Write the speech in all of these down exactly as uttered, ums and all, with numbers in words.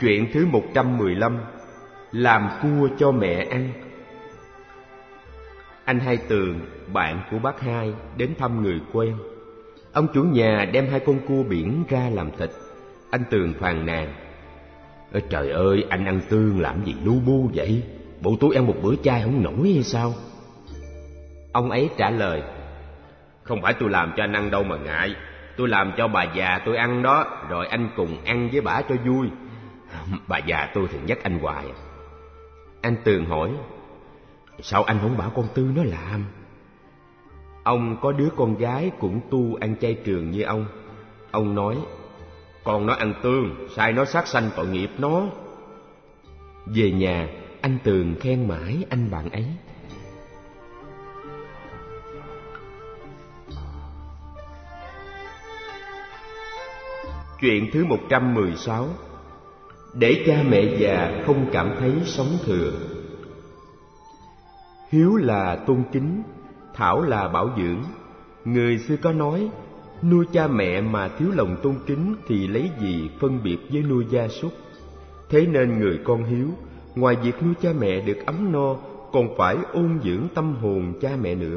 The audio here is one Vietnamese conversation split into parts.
Chuyện thứ một trăm mười lăm. Làm cua cho mẹ ăn. Anh Hai Tường, bạn của bác Hai, đến thăm người quen. Ông chủ nhà đem hai con cua biển ra làm thịt. Anh Tường phàn nàn: "Trời ơi, anh ăn tương làm gì lu bu vậy? Bộ tôi ăn một bữa chay không nổi hay sao?" Ông ấy trả lời: "Không phải tôi làm cho anh ăn đâu mà ngại. Tôi làm cho bà già tôi ăn đó, rồi anh cùng ăn với bả cho vui. Bà già tôi thì nhắc anh hoài." Anh Tường hỏi: "Sao anh không bảo con Tư nó làm?" Ông có đứa con gái cũng tu ăn chay trường như ông. Ông nói: "Con nó ăn tương, sai nó sát sanh tội nghiệp nó." Về nhà, anh Tường khen mãi anh bạn ấy. Chuyện thứ một trăm mười sáu. Để cha mẹ già không cảm thấy sống thừa. Hiếu là tôn kính, thảo là bảo dưỡng. Người xưa có nói: nuôi cha mẹ mà thiếu lòng tôn kính thì lấy gì phân biệt với nuôi gia súc. Thế nên người con hiếu, ngoài việc nuôi cha mẹ được ấm no, còn phải ôn dưỡng tâm hồn cha mẹ nữa.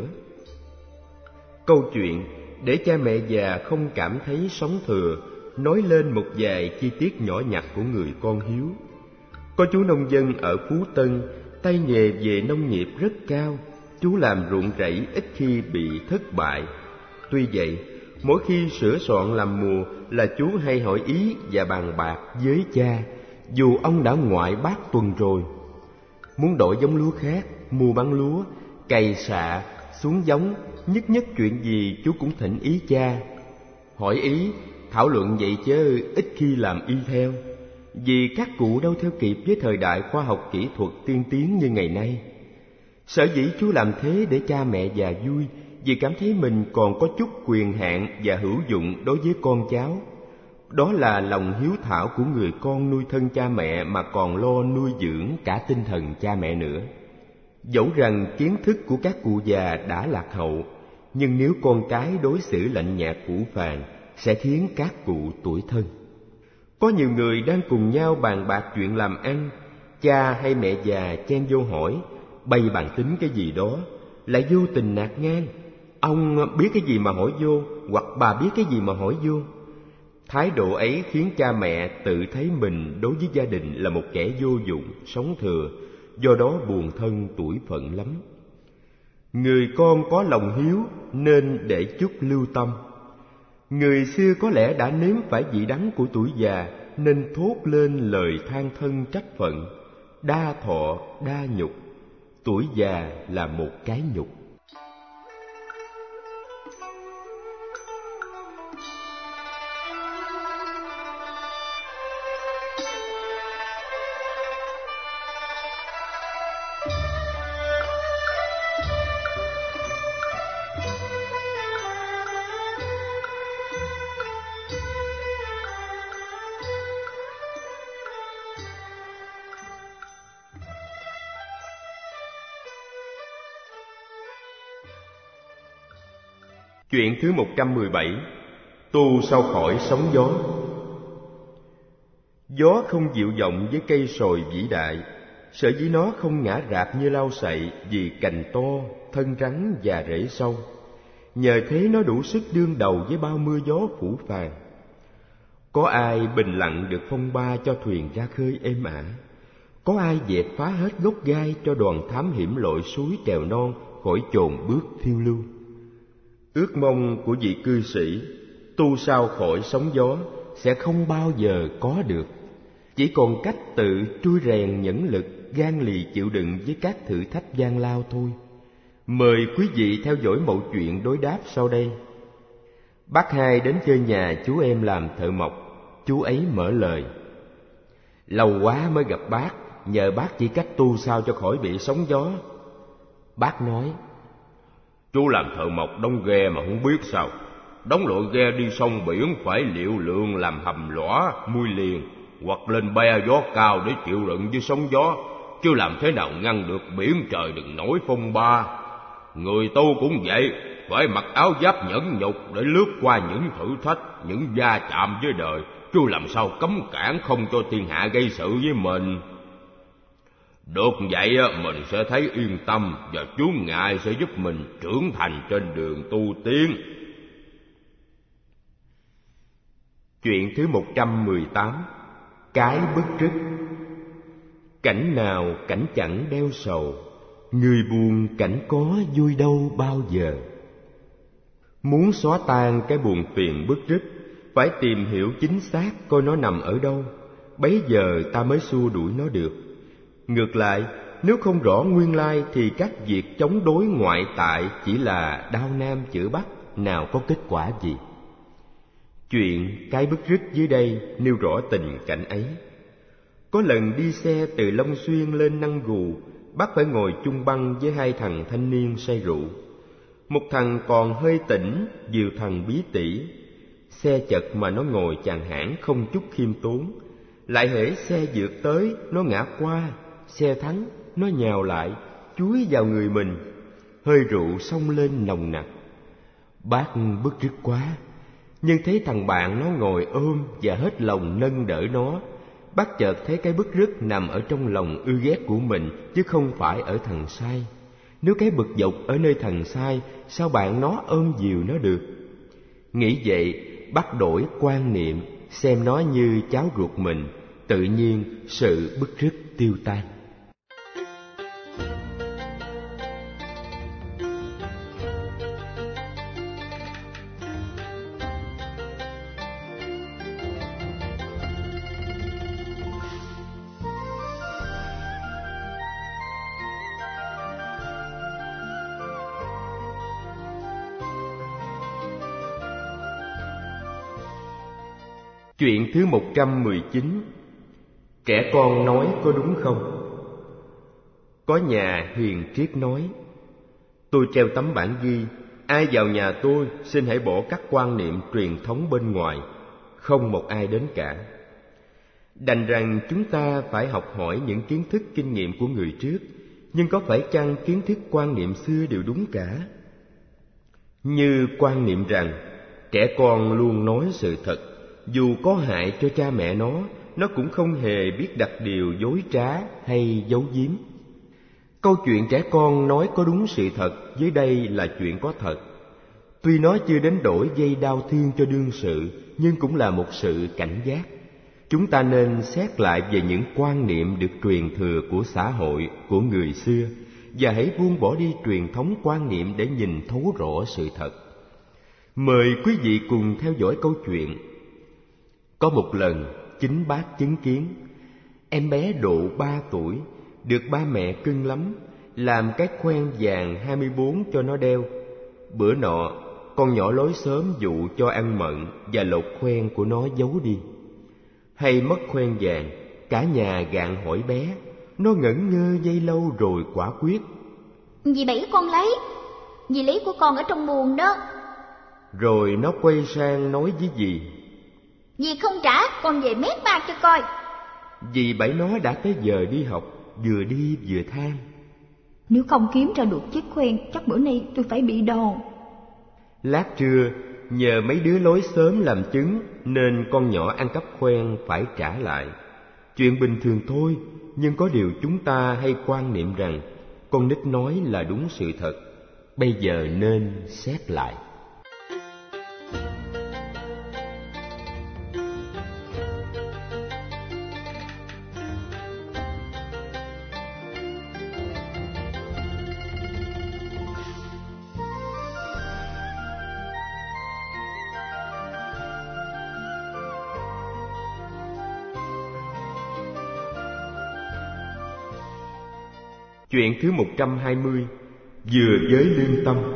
Câu chuyện để cha mẹ già không cảm thấy sống thừa nói lên một vài chi tiết nhỏ nhặt của người con hiếu. Có chú nông dân ở Phú Tân, tay nghề về nông nghiệp rất cao. Chú làm ruộng rẫy ít khi bị thất bại. Tuy vậy, mỗi khi sửa soạn làm mùa là chú hay hỏi ý và bàn bạc với cha, dù ông đã ngoại bác tuần rồi. Muốn đổi giống lúa khác, mua bán lúa, cày xạ, xuống giống, nhất nhất chuyện gì chú cũng thỉnh ý cha. Hỏi ý, thảo luận vậy chứ ít khi làm y theo, vì các cụ đâu theo kịp với thời đại khoa học kỹ thuật tiên tiến như ngày nay. Sở dĩ chú làm thế để cha mẹ già vui, vì cảm thấy mình còn có chút quyền hạn và hữu dụng đối với con cháu. Đó là lòng hiếu thảo của người con nuôi thân cha mẹ mà còn lo nuôi dưỡng cả tinh thần cha mẹ nữa. Dẫu rằng kiến thức của các cụ già đã lạc hậu, nhưng nếu con cái đối xử lạnh nhạt phũ phàng sẽ khiến các cụ tủi thân. Có nhiều người đang cùng nhau bàn bạc chuyện làm ăn, cha hay mẹ già chen vô hỏi, bày bàn tính cái gì đó, lại vô tình nạt ngang: "Ông biết cái gì mà hỏi vô?" hoặc "Bà biết cái gì mà hỏi vô?" Thái độ ấy khiến cha mẹ tự thấy mình đối với gia đình là một kẻ vô dụng, sống thừa, do đó buồn thân tủi phận lắm. Người con có lòng hiếu nên để chút lưu tâm. Người xưa có lẽ đã nếm phải vị đắng của tuổi già nên thốt lên lời than thân trách phận: đa thọ đa nhục, tuổi già là một cái nhục. Chuyện thứ một trăm mười bảy. Tu sao khỏi sóng gió. Gió không dịu vọng với cây sồi vĩ đại, sở dĩ nó không ngã rạp như lau sậy vì cành to, thân rắn và rễ sâu. Nhờ thế nó đủ sức đương đầu với bao mưa gió phũ phàng. Có ai bình lặng được phong ba cho thuyền ra khơi êm ả? Có ai dẹp phá hết gốc gai cho đoàn thám hiểm lội suối trèo non khỏi chồn bước phiêu lưu? Ước mong của vị cư sĩ tu sao khỏi sóng gió sẽ không bao giờ có được. Chỉ còn cách tự trui rèn nhẫn lực, gan lì chịu đựng với các thử thách gian lao thôi. Mời quý vị theo dõi mẩu chuyện đối đáp sau đây. Bác Hai đến chơi nhà chú em làm thợ mộc. Chú ấy mở lời: "Lâu quá mới gặp bác, nhờ bác chỉ cách tu sao cho khỏi bị sóng gió." Bác nói: "Chú làm thợ mộc đóng ghe mà không biết sao? Đóng lội ghe đi sông biển phải liệu lượng làm hầm lõa, mui liền, hoặc lên be gió cao để chịu đựng với sóng gió, chứ làm thế nào ngăn được biển trời đừng nổi phong ba. Người tu cũng vậy, phải mặc áo giáp nhẫn nhục để lướt qua những thử thách, những va chạm với đời, chứ làm sao cấm cản không cho thiên hạ gây sự với mình. Được vậy mình sẽ thấy yên tâm và Chúa Ngài sẽ giúp mình trưởng thành trên đường tu tiến. Chuyện thứ một trăm mười tám. Cái bứt rứt. Cảnh nào cảnh chẳng đeo sầu, người buồn cảnh có vui đâu bao giờ. Muốn xóa tan cái buồn phiền bứt rứt, phải tìm hiểu chính xác coi nó nằm ở đâu, bấy giờ ta mới xua đuổi nó được. Ngược lại, nếu không rõ nguyên lai thì các việc chống đối ngoại tại chỉ là đao nam chữa bắc, nào có kết quả gì. Chuyện cái bứt rứt dưới đây nêu rõ tình cảnh ấy. Có lần đi xe từ Long Xuyên lên Năng Gù, bác phải ngồi chung băng với hai thằng thanh niên say rượu. Một thằng còn hơi tỉnh, nhiều thằng bí tỉ. Xe chật mà nó ngồi chàng hãng không chút khiêm tốn. Lại hễ xe vượt tới, nó ngã qua. Xe thắng, nó nhào lại, chúi vào người mình. Hơi rượu xông lên nồng nặc. Bác bứt rứt quá, nhưng thấy thằng bạn nó ngồi ôm và hết lòng nâng đỡ nó. Bác chợt thấy cái bứt rứt nằm ở trong lòng ưa ghét của mình, chứ không phải ở thằng sai. Nếu cái bực dọc ở nơi thằng sai, sao bạn nó ôm dìu nó được? Nghĩ vậy, bác đổi quan niệm, xem nó như cháu ruột mình, tự nhiên sự bứt rứt tiêu tan. Chuyện thứ một trăm mười chín. Trẻ con nói có đúng không? Có nhà hiền triết nói: tôi treo tấm bảng ghi, ai vào nhà tôi xin hãy bỏ các quan niệm truyền thống bên ngoài. Không một ai đến cả. Đành rằng chúng ta phải học hỏi những kiến thức kinh nghiệm của người trước, nhưng có phải chăng kiến thức quan niệm xưa đều đúng cả? Như quan niệm rằng trẻ con luôn nói sự thật, dù có hại cho cha mẹ nó, nó cũng không hề biết đặt điều dối trá hay giấu giếm. Câu chuyện trẻ con nói có đúng sự thật dưới đây là chuyện có thật. Tuy nó chưa đến đổi gây đau thương cho đương sự, nhưng cũng là một sự cảnh giác. Chúng ta nên xét lại về những quan niệm được truyền thừa của xã hội, của người xưa, và hãy buông bỏ đi truyền thống quan niệm để nhìn thấu rõ sự thật. Mời quý vị cùng theo dõi câu chuyện. Có một lần, chính bác chứng kiến em bé độ ba tuổi, được ba mẹ cưng lắm, làm cái khoen vàng hai mươi bốn cho nó đeo. Bữa nọ, con nhỏ lối xóm dụ cho ăn mận và lột khoen của nó giấu đi. Hay mất khoen vàng, cả nhà gạn hỏi bé. Nó ngẩn ngơ giây lâu rồi quả quyết: dì Bảy con lấy, dì lấy của con ở trong buồng đó. Rồi nó quay sang nói với dì: dì không trả, con về mét bạc cho coi. Dì Bảy nó đã tới giờ đi học, vừa đi vừa than: nếu không kiếm ra được chiếc khoen, chắc bữa nay tôi phải bị đòn. Lát trưa, nhờ mấy đứa lối xóm làm chứng, nên con nhỏ ăn cắp khoen phải trả lại. Chuyện bình thường thôi, nhưng có điều chúng ta hay quan niệm rằng con nít nói là đúng sự thật. Bây giờ nên xét lại. Chuyện thứ một trăm hai mươi. Vừa với lương tâm.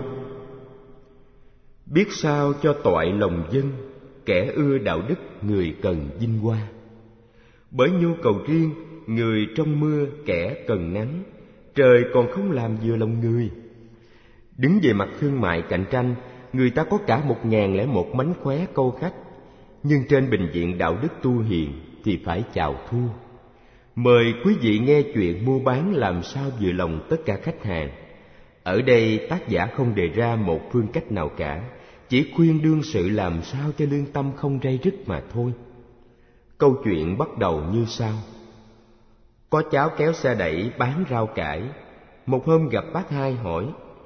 Biết sao cho toại lòng dân, kẻ ưa đạo đức người cần vinh hoa. Bởi nhu cầu riêng, người trong mưa kẻ cần nắng, trời còn không làm vừa lòng người. Đứng về mặt thương mại cạnh tranh, người ta có cả một ngàn lẻ một mánh khóe câu khách, nhưng trên bình diện đạo đức tu hiền thì phải chào thua. Mời quý vị nghe chuyện mua bán làm sao vừa lòng tất cả khách hàng. Ở đây tác giả không đề ra một phương cách nào cả, chỉ khuyên đương sự làm sao cho lương tâm không ray rứt mà thôi. Câu chuyện bắt đầu như sau. Có cháu kéo xe đẩy bán rau cải. Một hôm gặp bác Hai hỏi: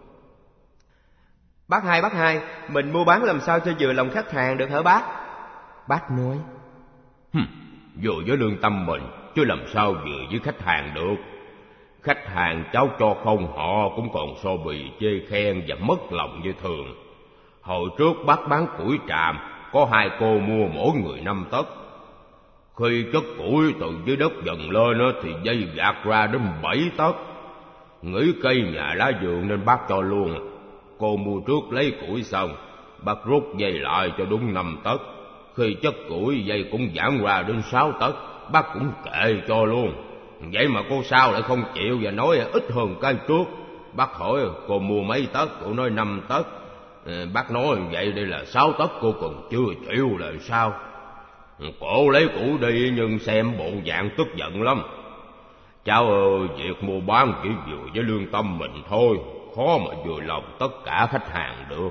Bác Hai, bác Hai, mình mua bán làm sao cho vừa lòng khách hàng được hả bác? Bác nói: Hừm, vừa với lương tâm mình, chứ làm sao vừa với khách hàng được. Khách hàng cháu cho không, họ cũng còn so bì chê khen và mất lòng như thường. Hồi trước bác bán củi tràm, có hai cô mua mỗi người năm tấc. Khi chất củi từ dưới đất dần lên thì dây gạt ra đến bảy tấc. Nghĩ cây nhà lá vườn nên bác cho luôn. Cô mua trước lấy củi xong, bác rút dây lại cho đúng năm tấc. Khi chất củi dây cũng giãn ra đến sáu tấc, bác cũng kệ cho luôn. Vậy mà cô sao lại không chịu và nói ít hơn cái trước. Bác hỏi cô mua mấy tấc, cô nói năm tấc. Bác nói vậy đây là sáu tấc, cô còn chưa chịu là sao? Cô lấy củi đi nhưng xem bộ dạng tức giận lắm. Cháu ơi, việc mua bán chỉ vừa với lương tâm mình thôi, khó mà vừa lòng tất cả khách hàng được.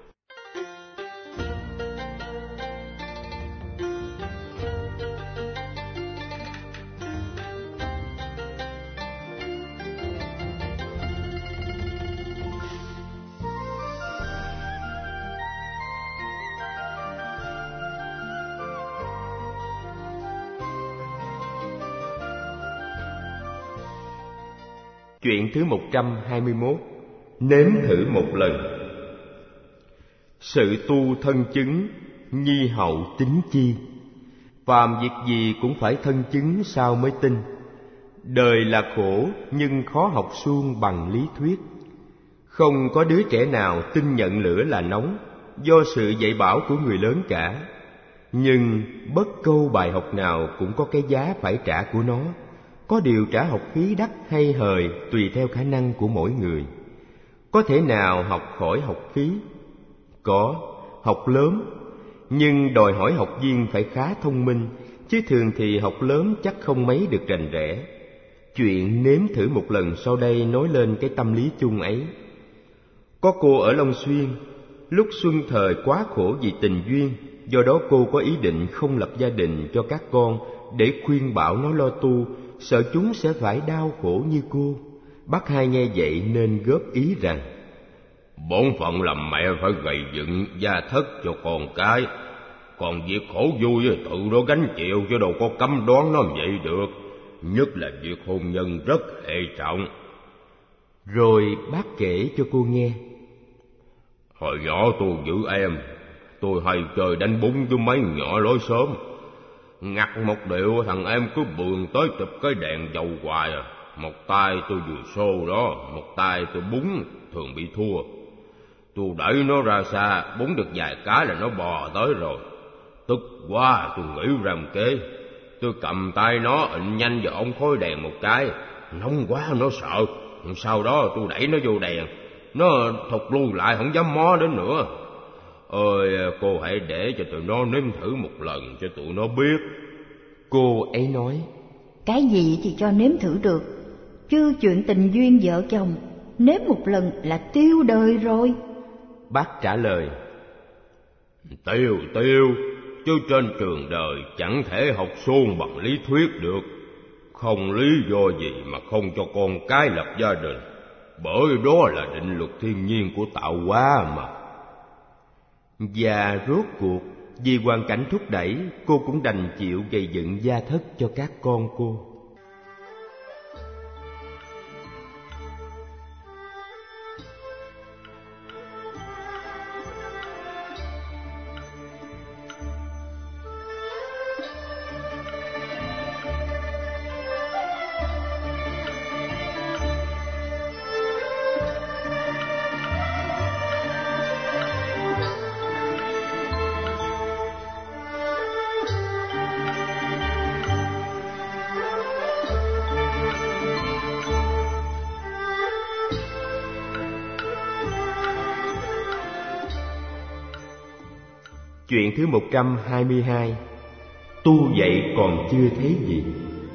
Chuyện thứ một trăm hai mươi mốt. Nếm thử một lần. Sự tu thân chứng, nhi hậu tính chi. Phàm việc gì cũng phải thân chứng sao mới tin. Đời là khổ nhưng khó học suông bằng lý thuyết. Không có đứa trẻ nào tin nhận lửa là nóng, do sự dạy bảo của người lớn cả. Nhưng bất câu bài học nào cũng có cái giá phải trả của nó. Có điều trả học phí đắt hay hời tùy theo khả năng của mỗi người. Có thể nào học khỏi học phí? Có, học lớn. Nhưng đòi hỏi học viên phải khá thông minh, chứ thường thì học lớn chắc không mấy được rành rẽ. Chuyện nếm thử một lần sau đây nói lên cái tâm lý chung ấy. Có cô ở Long Xuyên, lúc xuân thời quá khổ vì tình duyên, do đó cô có ý định không lập gia đình cho các con để khuyên bảo nó lo tu, sợ chúng sẽ phải đau khổ như cô. Bác Hai nghe vậy nên góp ý rằng: Bổn phận làm mẹ phải gầy dựng gia thất cho con cái, còn việc khổ vui tự nó gánh chịu, chứ đâu có cấm đoán nó vậy được. Nhất là việc hôn nhân rất hệ trọng. Rồi bác kể cho cô nghe: Hồi nhỏ tôi giữ em, tôi hay chơi đánh bún với mấy nhỏ lối xóm. Ngặt một điệu thằng em cứ bườn tới chụp cái đèn dầu hoài à. Một tay tôi vừa xô đó, một tay tôi búng, thường bị thua. Tôi đẩy nó ra xa, búng được vài cái là nó bò tới rồi. Tức quá tôi nghĩ ra một kế. Tôi cầm tay nó ịnh nhanh vào ống khói đèn một cái. Nóng quá nó sợ. Sau đó tôi đẩy nó vô đèn. Nó thụt lui lại không dám mó đến nữa. Ơi cô hãy để cho tụi nó nếm thử một lần cho tụi nó biết. Cô ấy nói: Cái gì thì cho nếm thử được, chứ chuyện tình duyên vợ chồng nếm một lần là tiêu đời rồi. Bác trả lời: Tiêu tiêu, chứ trên trường đời chẳng thể học suông bằng lý thuyết được. Không lý do gì mà không cho con cái lập gia đình, bởi đó là định luật thiên nhiên của tạo hóa mà. Và rốt cuộc vì hoàn cảnh thúc đẩy, cô cũng đành chịu gây dựng gia thất cho các con cô. Chuyện thứ một trăm hai mươi hai. Tu vậy còn chưa thấy gì.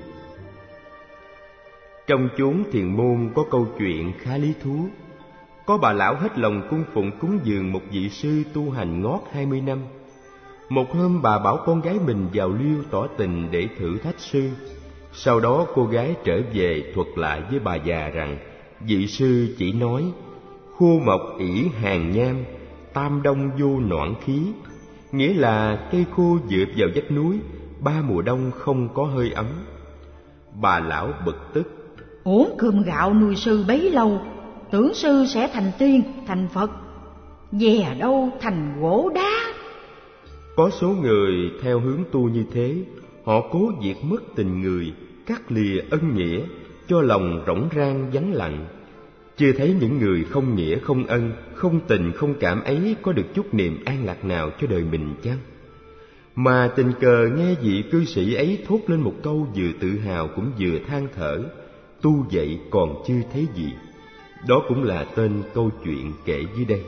Trong chốn thiền môn có câu chuyện khá lý thú. Có bà lão hết lòng cung phụng cúng dường một vị sư tu hành ngót hai mươi năm. Một hôm bà bảo con gái mình vào liêu tỏ tình để thử thách sư. Sau đó cô gái trở về thuật lại với bà già rằng vị sư chỉ nói khô mộc ỷ hàng nham, tam đông vô noãn khí, nghĩa là cây khô dựa vào vách núi, ba mùa đông không có hơi ấm. Bà lão bực tức: Uống cơm gạo nuôi sư bấy lâu, tưởng sư sẽ thành tiên, thành Phật, về đâu thành gỗ đá. Có số người theo hướng tu như thế, họ cố diệt mất tình người, cắt lìa ân nghĩa, cho lòng rỗng rang vắng lặng. Chưa thấy những người không nghĩa không ân, không tình không cảm ấy có được chút niềm an lạc nào cho đời mình chăng? Mà tình cờ nghe vị cư sĩ ấy thốt lên một câu vừa tự hào cũng vừa than thở: tu vậy còn chưa thấy gì. Đó cũng là tên câu chuyện kể dưới đây.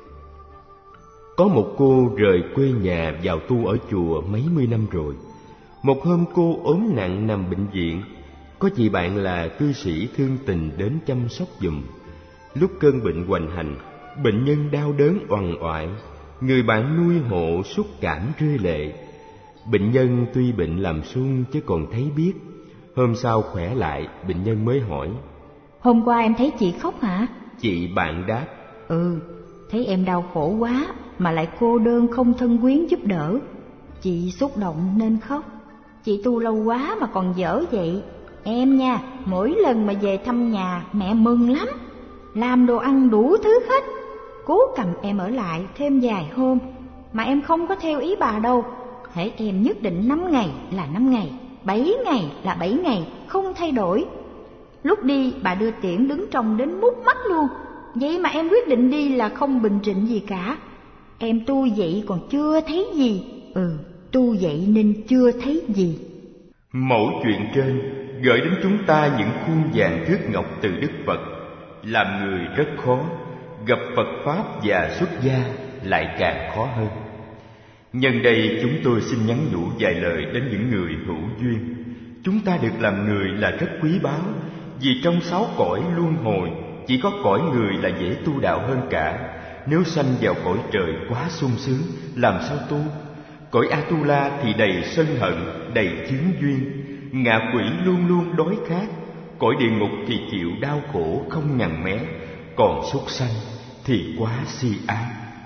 Có một cô rời quê nhà vào tu ở chùa mấy mươi năm rồi. Một hôm cô ốm nặng nằm bệnh viện. Có chị bạn là cư sĩ thương tình đến chăm sóc giùm. Lúc cơn bệnh hoành hành, bệnh nhân đau đớn oằn oại, người bạn nuôi hộ xúc cảm rơi lệ. Bệnh nhân tuy bệnh làm sung chứ còn thấy biết. Hôm sau khỏe lại, bệnh nhân mới hỏi: Hôm qua em thấy chị khóc hả? Chị bạn đáp: Ừ, thấy em đau khổ quá mà lại cô đơn không thân quyến giúp đỡ, chị xúc động nên khóc. Chị tu lâu quá mà còn dở vậy. Em nha, mỗi lần mà về thăm nhà mẹ mừng lắm, làm đồ ăn đủ thứ hết, cố cầm em ở lại thêm vài hôm. Mà em không có theo ý bà đâu. Hễ em nhất định năm ngày là năm ngày, bảy ngày là bảy ngày, không thay đổi. Lúc đi bà đưa tiễn đứng trông đến mút mắt luôn. Vậy mà em quyết định đi là không bình trịnh gì cả. Em tu vậy còn chưa thấy gì. Ừ, tu vậy nên chưa thấy gì. Mẫu chuyện trên gợi đến chúng ta những khuôn vàng thước ngọc từ Đức Phật. Làm người rất khó, gặp Phật Pháp và xuất gia lại càng khó hơn. Nhân đây chúng tôi xin nhắn nhủ vài lời đến những người hữu duyên. Chúng ta được làm người là rất quý báu, vì trong sáu cõi luân hồi chỉ có cõi người là dễ tu đạo hơn cả. Nếu sanh vào cõi trời quá sung sướng, làm sao tu? Cõi Atula thì đầy sân hận, đầy chướng duyên. Ngạ quỷ luôn luôn đói khát. Cõi địa ngục thì chịu đau khổ không ngằn mé. Còn súc sanh thì quá si ái.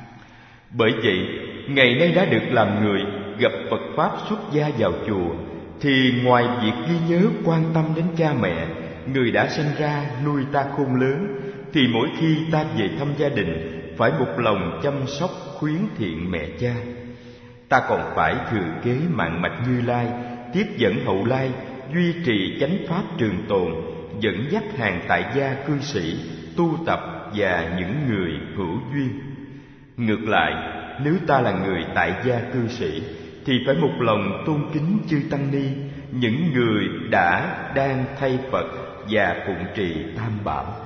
Bởi vậy, ngày nay đã được làm người, gặp Phật Pháp xuất gia vào chùa, thì ngoài việc ghi nhớ quan tâm đến cha mẹ, người đã sinh ra nuôi ta khôn lớn, thì mỗi khi ta về thăm gia đình, phải một lòng chăm sóc khuyến thiện mẹ cha. Ta còn phải thừa kế mạng mạch Như Lai, tiếp dẫn hậu lai, duy trì chánh pháp trường tồn, dẫn dắt hàng tại gia cư sĩ, tu tập và những người hữu duyên. Ngược lại, nếu ta là người tại gia cư sĩ, thì phải một lòng tôn kính chư tăng ni, những người đã đang thay Phật và phụng trì Tam Bảo.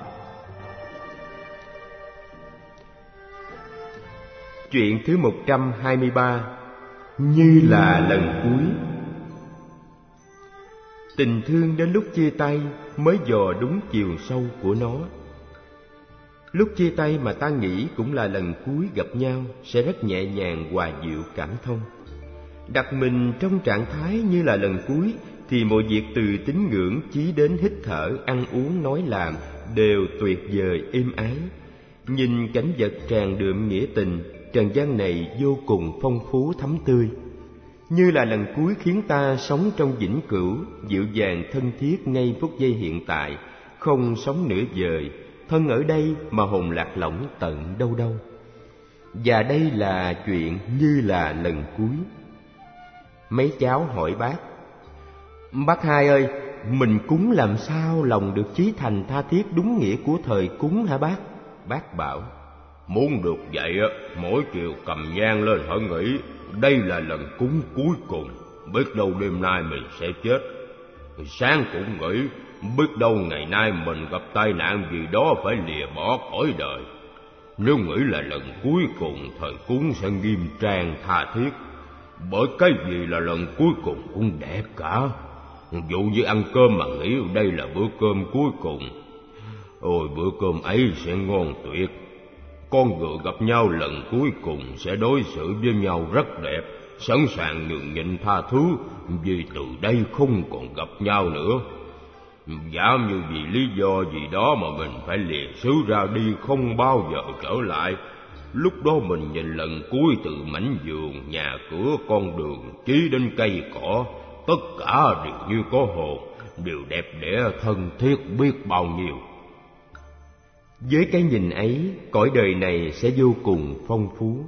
Chuyện thứ một trăm hai mươi ba. Như là lần cuối. Tình thương đến lúc chia tay mới dò đúng chiều sâu của nó. Lúc chia tay mà ta nghĩ cũng là lần cuối gặp nhau sẽ rất nhẹ nhàng, hòa dịu, cảm thông. Đặt mình trong trạng thái như là lần cuối thì mọi việc từ tín ngưỡng chí đến hít thở, ăn uống, nói làm đều tuyệt vời êm ái. Nhìn cảnh vật tràn đượm nghĩa tình, trần gian này vô cùng phong phú thắm tươi. Như là lần cuối khiến ta sống trong vĩnh cửu, dịu dàng thân thiết ngay phút giây hiện tại, không sống nửa vời, thân ở đây mà hồn lạc lõng tận đâu đâu. Và đây là chuyện như là lần cuối. Mấy cháu hỏi bác: Bác Hai ơi, mình cúng làm sao lòng được chí thành tha thiết đúng nghĩa của thời cúng hả bác? Bác bảo: Muốn được vậy á, mỗi chiều cầm nhang lên hãy nghĩ đây là lần cúng cuối cùng, biết đâu đêm nay mình sẽ chết. Sáng cũng nghĩ biết đâu ngày nay mình gặp tai nạn gì đó phải lìa bỏ cõi đời. Nếu nghĩ là lần cuối cùng, thời cúng sẽ nghiêm trang tha thiết, bởi cái gì là lần cuối cùng cũng đẹp cả. Dụ như ăn cơm mà nghĩ đây là bữa cơm cuối cùng, ôi bữa cơm ấy sẽ ngon tuyệt. Con người gặp nhau lần cuối cùng sẽ đối xử với nhau rất đẹp, sẵn sàng nhường nhịn tha thứ, vì từ đây không còn gặp nhau nữa. Giả như vì lý do gì đó mà mình phải lìa xứ ra đi không bao giờ trở lại, lúc đó mình nhìn lần cuối từ mảnh vườn, nhà cửa, con đường, chí đến cây cỏ, tất cả đều như có hồn, đều đẹp đẽ thân thiết biết bao nhiêu. Với cái nhìn ấy, cõi đời này sẽ vô cùng phong phú.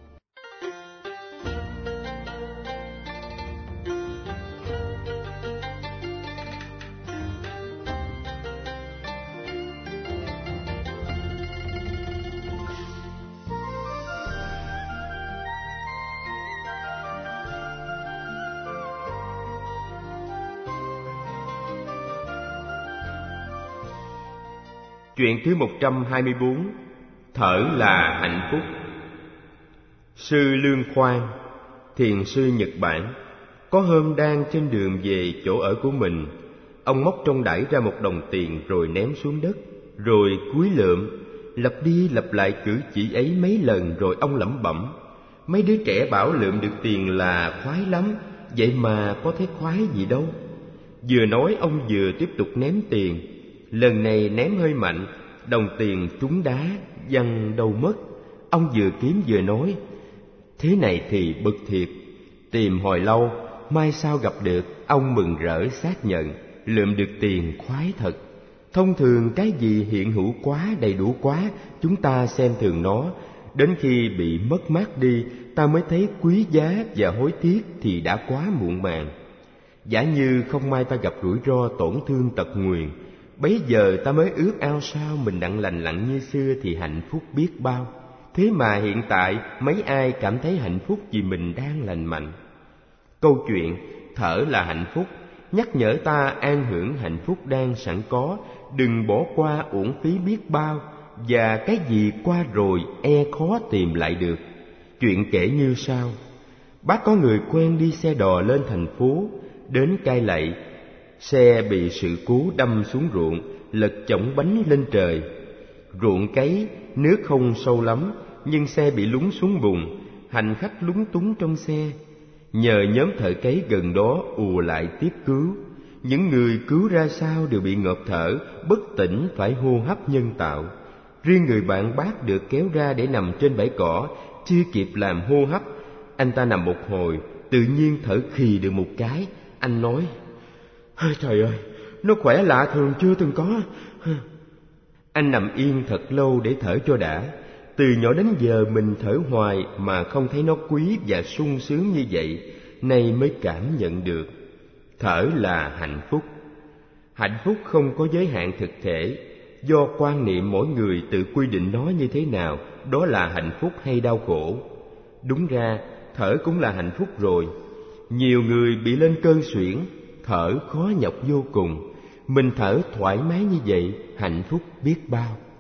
Chuyện thứ một trăm hai mươi bốn. Thở là hạnh phúc. Sư Lương Khoan, thiền sư Nhật Bản, có hôm đang trên đường về chỗ ở của mình, ông móc trong đẩy ra một đồng tiền rồi ném xuống đất, rồi cúi lượm, lặp đi lặp lại cử chỉ ấy mấy lần, rồi ông lẩm bẩm: mấy đứa trẻ bảo lượm được tiền là khoái lắm, vậy mà có thấy khoái gì đâu. Vừa nói ông vừa tiếp tục ném tiền. Lần này ném hơi mạnh, đồng tiền trúng đá văng đâu mất. Ông vừa kiếm vừa nói: thế này thì bực thiệt. Tìm hồi lâu, mai sau gặp được, ông mừng rỡ xác nhận lượm được tiền khoái thật. Thông thường cái gì hiện hữu quá, đầy đủ quá, chúng ta xem thường nó. Đến khi bị mất mát đi, ta mới thấy quý giá và hối tiếc thì đã quá muộn màng. Giả như không may ta gặp rủi ro tổn thương tật nguyền, bấy giờ ta mới ước ao sao mình đặng lành lặn như xưa thì hạnh phúc biết bao. Thế mà hiện tại mấy ai cảm thấy hạnh phúc vì mình đang lành mạnh. Câu chuyện thở là hạnh phúc nhắc nhở ta an hưởng hạnh phúc đang sẵn có, đừng bỏ qua uổng phí biết bao, và cái gì qua rồi e khó tìm lại được. Chuyện kể như sau: bác có người quen đi xe đò lên thành phố, đến Cai Lậy, xe bị sự cố đâm xuống ruộng, lật chổng bánh lên trời. Ruộng cấy, nước không sâu lắm, nhưng xe bị lún xuống bùn, hành khách lúng túng trong xe. Nhờ nhóm thợ cấy gần đó ùa lại tiếp cứu. Những người cứu ra sao đều bị ngộp thở, bất tỉnh phải hô hấp nhân tạo. Riêng người bạn bác được kéo ra để nằm trên bãi cỏ, chưa kịp làm hô hấp, anh ta nằm một hồi, tự nhiên thở khì được một cái. Anh nói: trời ơi, nó khỏe lạ thường chưa từng có. Anh nằm yên thật lâu để thở cho đã. Từ nhỏ đến giờ mình thở hoài mà không thấy nó quý và sung sướng như vậy, nay mới cảm nhận được. Thở là hạnh phúc. Hạnh phúc không có giới hạn thực thể, do quan niệm mỗi người tự quy định nó như thế nào, đó là hạnh phúc hay đau khổ. Đúng ra, thở cũng là hạnh phúc rồi. Nhiều người bị lên cơn suyễn, thở khó nhọc vô cùng. Mình thở thoải mái như vậy, hạnh phúc biết bao.